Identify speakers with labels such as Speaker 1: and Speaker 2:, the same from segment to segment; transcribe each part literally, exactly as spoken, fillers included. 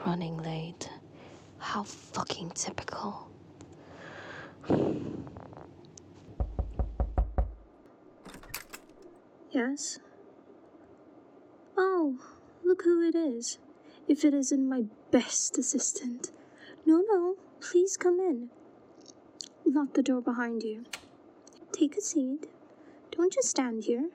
Speaker 1: Running late. How fucking typical.
Speaker 2: Yes? Oh, look who it is. If it isn't my best assistant. No, no, please come in. Lock the door behind you. Take a seat. Don't just stand here.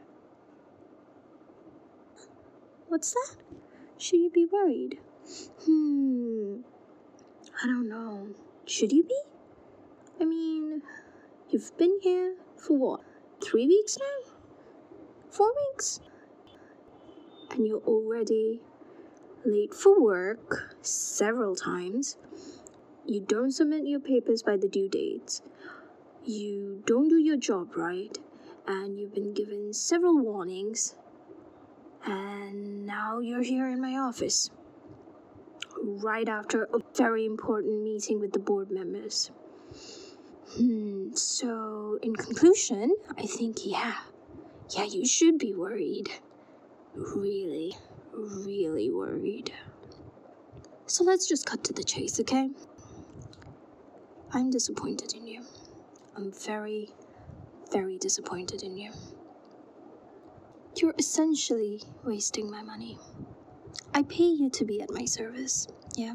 Speaker 2: What's that? Should you be worried? Hmm. I don't know. Should you be? I mean, you've been here for what? Three weeks now? Four weeks? And you're already late for work several times. You don't submit your papers by the due dates. You don't do your job right. And you've been given several warnings. And now you're here in my office. Right after a very important meeting with the board members. Hmm, so in conclusion, I think, yeah, yeah, you should be worried. Really, really worried. So let's just cut to the chase, okay? I'm disappointed in you. I'm very, very disappointed in you. You're essentially wasting my money. I pay you to be at my service, yeah?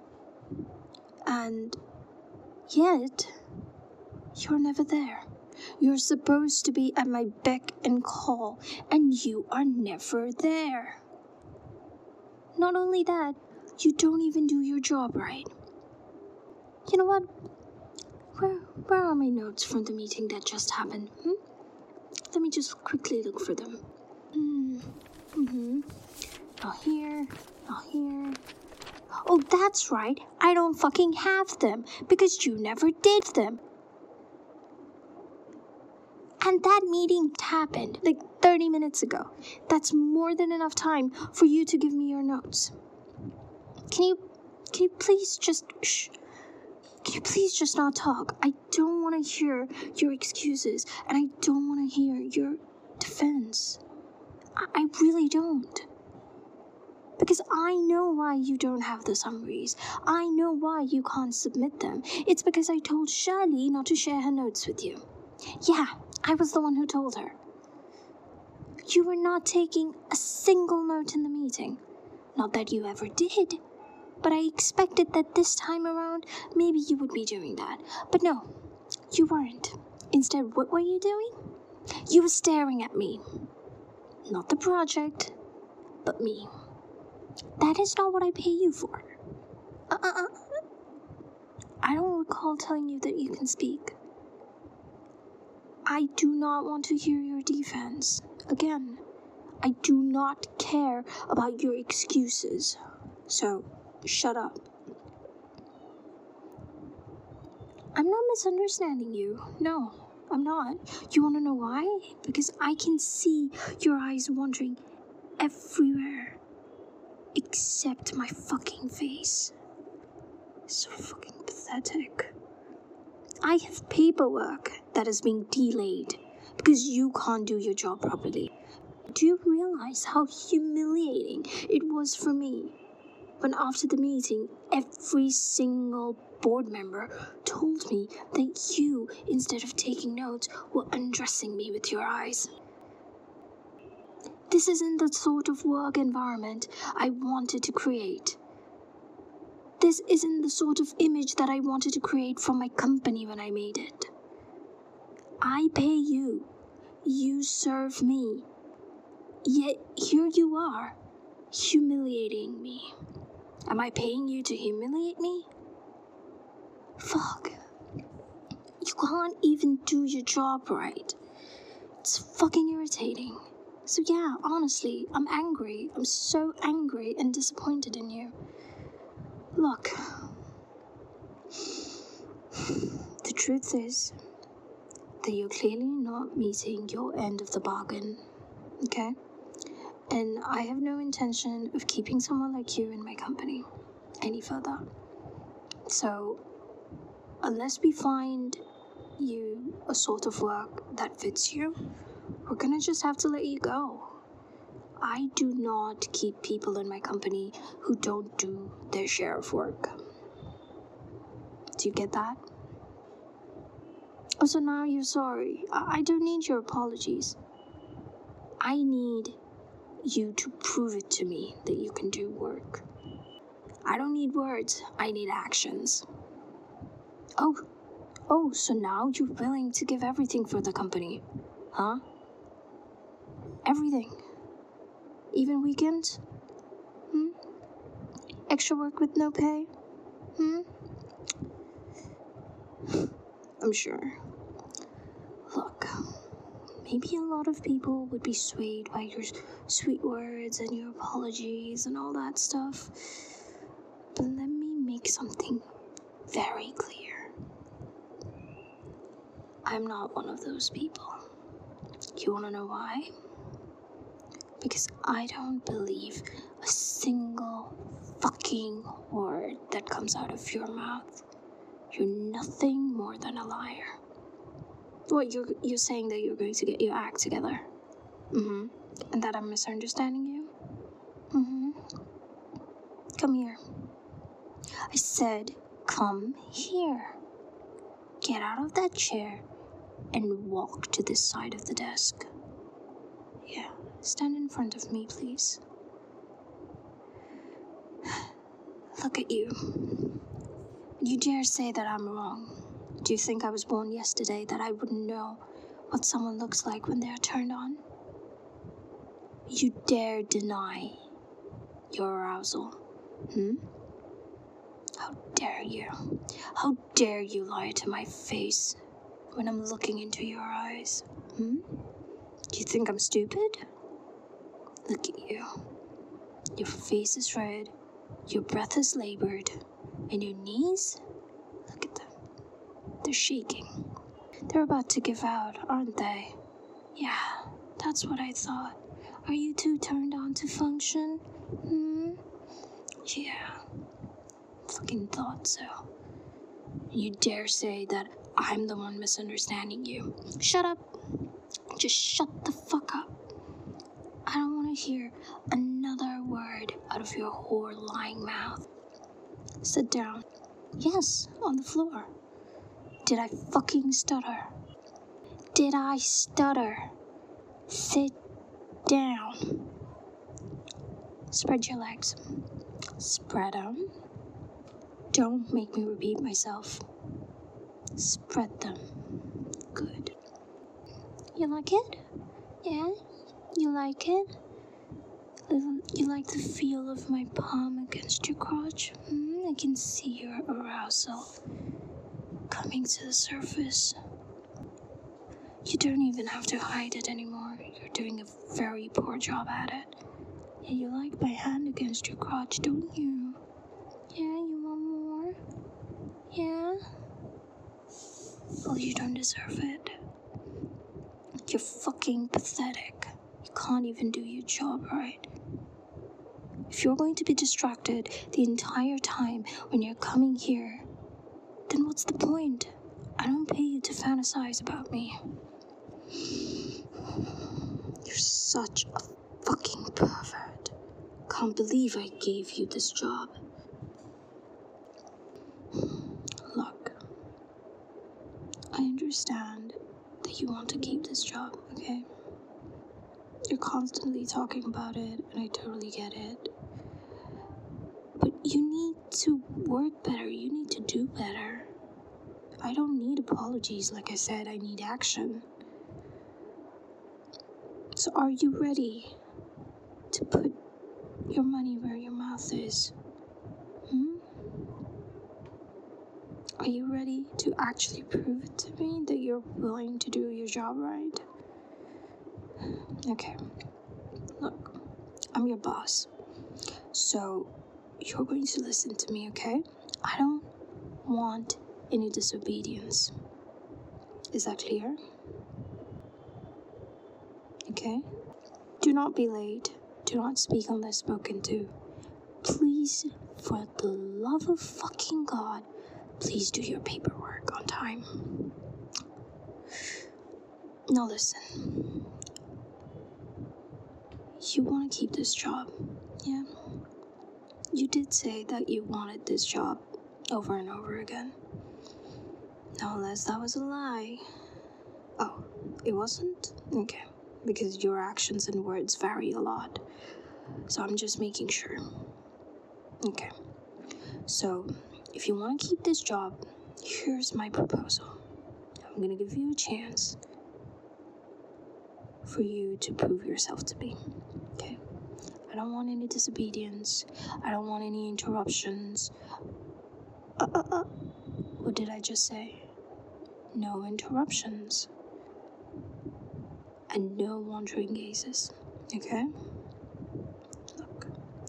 Speaker 2: And yet, you're never there. You're supposed to be at my beck and call, and you are never there. Not only that, you don't even do your job right. You know what? Where, where are my notes from the meeting that just happened? Hmm? Let me just quickly look for them. Hmm. Mm-hmm. Not here. Not here. Oh, that's right. I don't fucking have them because you never did them. And that meeting happened like thirty minutes ago. That's more than enough time for you to give me your notes. Can you, can you please just, shh. Can you please just not talk? I don't want to hear your excuses, and I don't want to hear your defense. I, I really don't. Because I know why you don't have the summaries. I know why you can't submit them. It's because I told Shirley not to share her notes with you. Yeah, I was the one who told her. You were not taking a single note in the meeting. Not that you ever did. But I expected that this time around, maybe you would be doing that. But no, you weren't. Instead, what were you doing? You were staring at me. Not the project, but me. That is not what I pay you for. Uh-uh. I don't recall telling you that you can speak. I do not want to hear your defense. Again, I do not care about your excuses. So, shut up. I'm not misunderstanding you. No, I'm not. You want to know why? Because I can see your eyes wandering everywhere except my fucking face. So fucking pathetic. I have paperwork that is being delayed because you can't do your job properly. Do you realize how humiliating it was for me when after the meeting, every single board member told me that you, instead of taking notes, were undressing me with your eyes? This isn't the sort of work environment I wanted to create. This isn't the sort of image that I wanted to create for my company when I made it. I pay you. You serve me. Yet here you are, humiliating me. Am I paying you to humiliate me? Fuck. You can't even do your job right. It's fucking irritating. So yeah, honestly, I'm angry. I'm so angry and disappointed in you. Look. The truth is that you're clearly not meeting your end of the bargain. Okay? And I have no intention of keeping someone like you in my company any further. So, unless we find you a sort of work that fits you, we're gonna just have to let you go. I do not keep people in my company who don't do their share of work. Do you get that? Oh, so now you're sorry. I, I don't need your apologies. I need you to prove it to me that you can do work. I don't need words, I need actions. Oh, oh, so now you're willing to give everything for the company, huh? Everything. Even weekends? Hmm? Extra work with no pay? Hmm? I'm sure. Look, maybe a lot of people would be swayed by your sweet words and your apologies and all that stuff. But let me make something very clear. I'm not one of those people. You wanna know why? Because I don't believe a single fucking word that comes out of your mouth. You're nothing more than a liar. What, you're, you're saying that you're going to get your act together? Mm-hmm. And that I'm misunderstanding you? Mm-hmm. Come here. I said, come here. Get out of that chair and walk to this side of the desk. Yeah, stand in front of me, please. Look at you. You dare say that I'm wrong. Do you think I was born yesterday that I wouldn't know what someone looks like when they're turned on? You dare deny your arousal, hmm? How dare you? How dare you lie to my face when I'm looking into your eyes, hmm? Do you think I'm stupid? Look at you. Your face is red, your breath is labored, and your knees? Look at them. They're shaking. They're about to give out, aren't they? Yeah, that's what I thought. Are you too turned on to function? Hmm? Yeah. Fucking thought so. You dare say that I'm the one misunderstanding you. Shut up. Just shut the fuck up. I don't want to hear another word out of your whore lying mouth. Sit down. Yes, on the floor. Did I fucking stutter? Did I stutter? Sit down. Spread your legs. Spread them. Don't make me repeat myself. Spread them. Good. You like it? Yeah? You like it? You like the feel of my palm against your crotch? Mm, I can see your arousal coming to the surface. You don't even have to hide it anymore. You're doing a very poor job at it. Yeah, you like my hand against your crotch, don't you? Yeah, you want more? Yeah? Well, you don't deserve it. You're fucking pathetic. You can't even do your job right. If you're going to be distracted the entire time when you're coming here, then what's the point? I don't pay you to fantasize about me. You're such a fucking pervert. Can't believe I gave you this job. Look, I understand that you want to keep this job, okay? You're constantly talking about it, and I totally get it. But you need to work better. You need to do better. I don't need apologies, like I said. I need action. So are you ready to put your money where your mouth is? Hmm? Are you ready to actually prove it to me that you're willing to do your job right? Okay. Look, I'm your boss. So you're going to listen to me, okay? I don't want any disobedience. Is that clear? Okay? Do not be late. Do not speak unless spoken to. Please, for the love of fucking God, please do your paperwork on time. Now listen. you want to keep this job, yeah? You did say that you wanted this job over and over again. No, unless that was a lie. Oh, it wasn't? Okay. Because your actions and words vary a lot. So I'm just making sure. Okay. So, if you want to keep this job, here's my proposal. I'm going to give you a chance for you to prove yourself to be. Okay? I don't want any disobedience. I don't want any interruptions. Uh, uh, uh. What did I just say? No interruptions. And no wandering gazes. Okay? Look.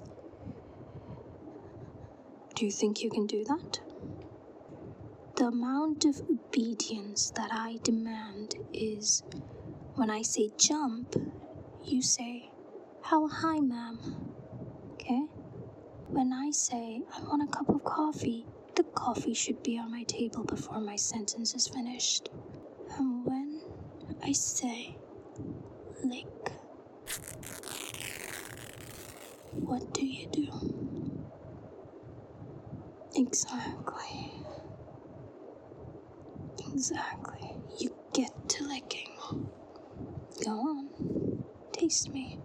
Speaker 2: Do you think you can do that? The amount of obedience that I demand is when I say jump, you say, how high, ma'am? Okay? When I say, I want a cup of coffee, the coffee should be on my table before my sentence is finished. And when I say, lick, what do you do? Exactly. Exactly. You get to licking. Go on. Taste me.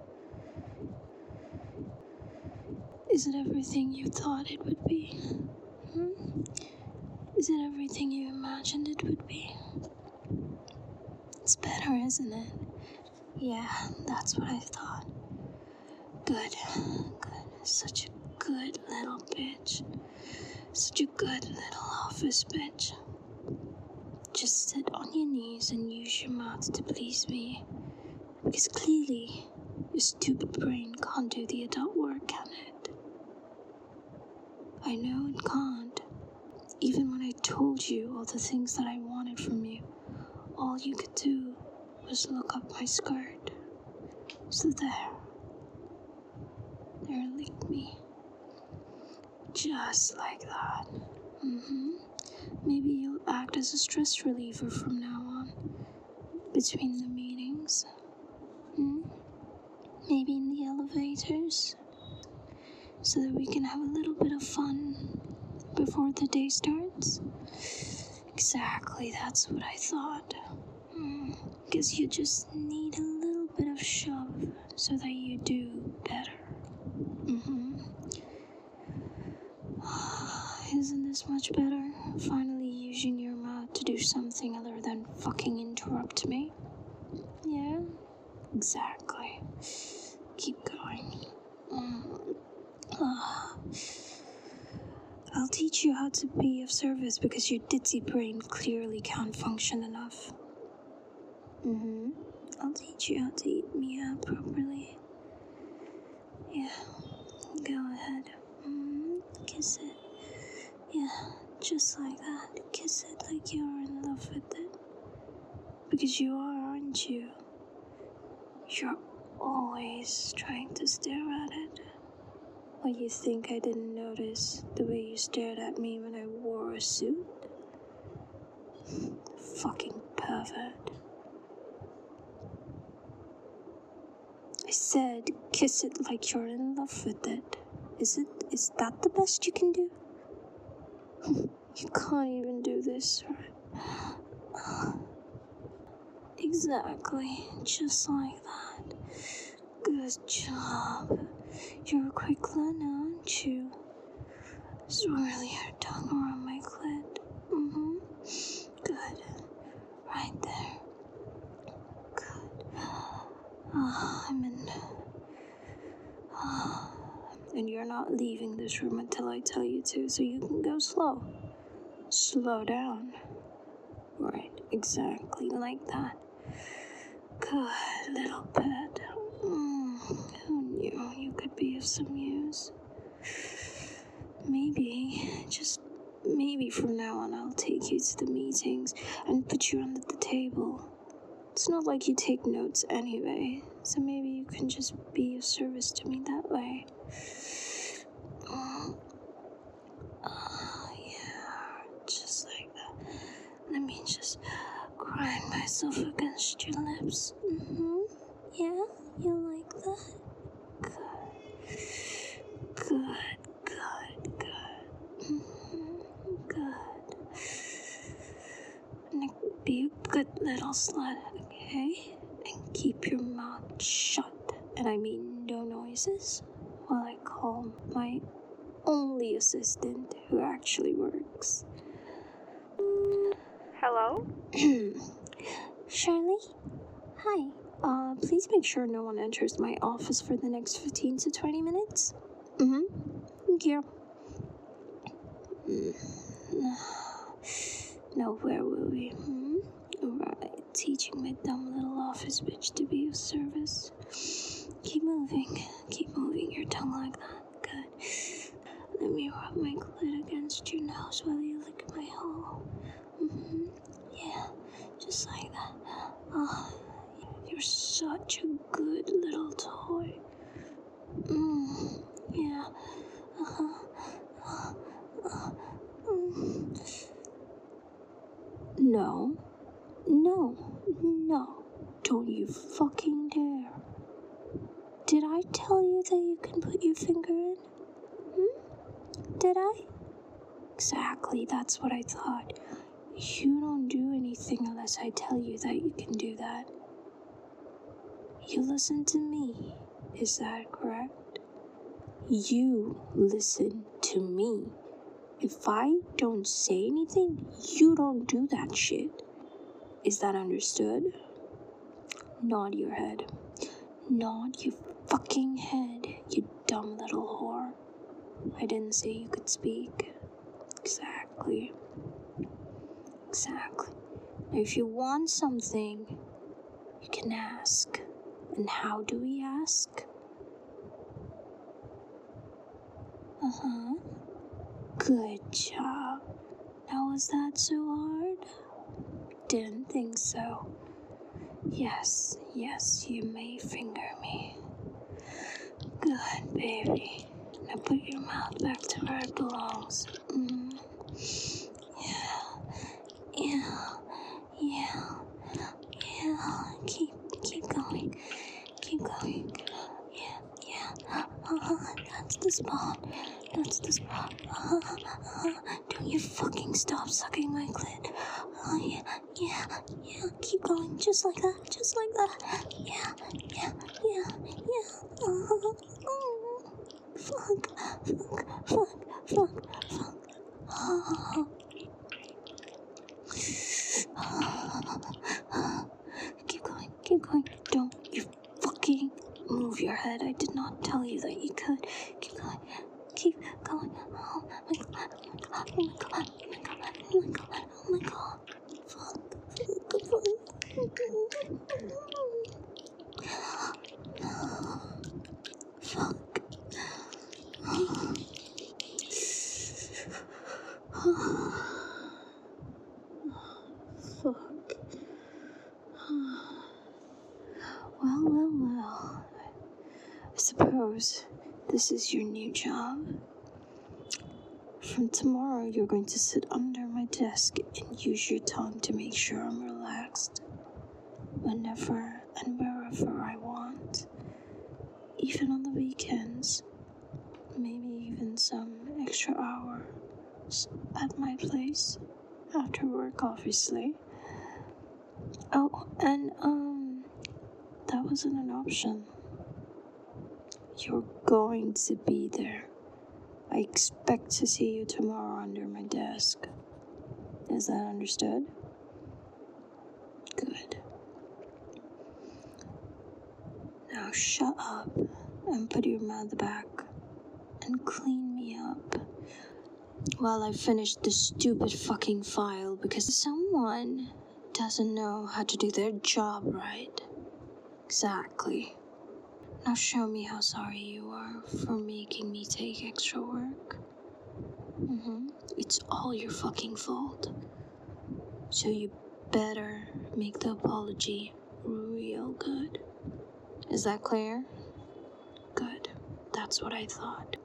Speaker 2: Is it everything you thought it would be? Hmm? Is it everything you imagined it would be? It's better, isn't it? Yeah, that's what I thought. Good. Good. Such a good little bitch. Such a good little office bitch. Just sit on your knees and use your mouth to please me. Because clearly, your stupid brain can't do the adult work, can it? I know it can't. Even when I told you all the things that I wanted from you, all you could do was look up my skirt. So there. There, lick me. Just like that. Mm-hmm. Maybe you'll act as a stress reliever from now on. Between the meetings. Hmm? Maybe in the elevators. So that we can have a little bit of fun before the day starts. Exactly, that's what I thought. Hmm. Guess you just need a little bit of shove so that you do better. Mm-hmm. Isn't this much better? Finally using your mouth to do something other than fucking interrupt me? Yeah? Exactly. Keep going. Mm. Ah. I'll teach you how to be of service because your ditzy brain clearly can't function enough. Mm-hmm. I'll teach you how to eat me out properly. Yeah. Go ahead. Mm, kiss it. Yeah, just like that. Kiss it like you're in love with it. Because you are, aren't you? You're always trying to stare at it. Or you think I didn't notice the way you stared at me when I wore a suit? Fucking pervert. I said kiss it like you're in love with it. Is it? Is that the best you can do? You can't even do this, right? Exactly, just like that. Good job. You're a quick learner, aren't you? Swirl your tongue around my clit. Mm-hmm. Good. Right there. Good. Oh, I'm in. Oh. And you're not leaving this room until I tell you to, so you can go slow. Slow down. Right, exactly like that. Good little pet. Mm, who knew you could be of some use? Maybe, just maybe from now on I'll take you to the meetings and put you under the table. It's not like you take notes anyway, so maybe you can just be of service to me that way. Oh, oh yeah, just like that. Let me just grind myself against your lips. Mm-hmm. Yeah, you like that? little slut, okay? And keep your mouth shut. And I mean no noises while I call my only assistant who actually works.
Speaker 3: Hello?
Speaker 2: Shirley? Hi. Uh, please make sure no one enters my office for the next fifteen to twenty minutes. Mm-hmm. Thank you. Now, where were we? Hmm? Right, teaching my dumb little office bitch to be of service. Keep moving. Keep moving your tongue like that. Good. Let me rub my clit against your nose while you lick my hole. Mm-hmm. Yeah, just like that. Oh, you're such a good little toy. Mm, yeah. Uh-huh. Uh, uh, mm. No. No. No. Don't you fucking dare. Did I tell you that you can put your finger in? Hmm? Did I? Exactly, that's what I thought. You don't do anything unless I tell you that you can do that. You listen to me, is that correct? You listen to me. If I don't say anything, you don't do that shit. Is that understood? Nod your head. Nod your fucking head, you dumb little whore. I didn't say you could speak. Exactly. Exactly. Now, if you want something, you can ask. And how do we ask? Uh-huh. Good job. Now, was that so hard? Didn't think so. Yes, yes, you may finger me. Good, baby. Now put your mouth back to where it belongs. Mm. Yeah, yeah, yeah, yeah. Keep, keep going. Keep going. Yeah, yeah. Uh-huh. That's the spot. That's the spot. Uh-huh. Uh-huh. Don't you fucking stop sucking my clit. Oh, yeah, yeah, yeah. Keep going. Just like that. Just like that. Yeah, yeah, yeah, yeah. Uh-huh. Oh. Fuck, fuck, fuck, fuck, fuck. Oh. Keep going, keep going. Don't you fucking move your head. I did not tell you that you could. Keep going, keep going. Oh my god, oh my god, oh my god, oh my god, oh my god, oh my god. Fuck, fuck, fuck. Fuck. Fuck. Well, well, well. I suppose this is your new job. From tomorrow, you're going to sit under my desk and use your tongue to make sure I'm relaxed. Whenever and wherever I want. Even on the weekends. Maybe even some extra hours at my place. After work, obviously. Oh, and, um, that wasn't an option. You're going to be there. I expect to see you tomorrow under my desk. Is that understood? Good. Now shut up and put your mouth back and clean me up while I finish this stupid fucking file because someone doesn't know how to do their job right. Exactly. Now show me how sorry you are for making me take extra work. Mm-hmm. It's all your fucking fault. So you better make the apology real good. Is that clear? Good. That's what I thought.